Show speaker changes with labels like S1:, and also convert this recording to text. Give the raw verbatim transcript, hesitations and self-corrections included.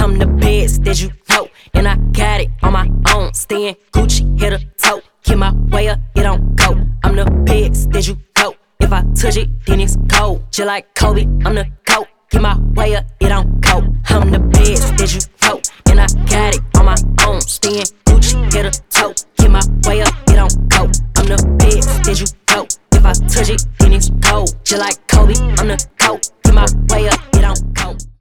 S1: I'm the best that you know, and I got it on my own. Staying Gucci, hit a toe. Keep my way up, it don't go. I'm the best that you know. If I touch it, then it's cold. Just like Kobe, I'm the GOAT. Keep my way up, it don't go. I'm the best that you know, and I got it on my own. Staying Gucci, hit a toe. Keep my way up, it don't go. I'm the best that you know. If I touch it, then it's cold. Just like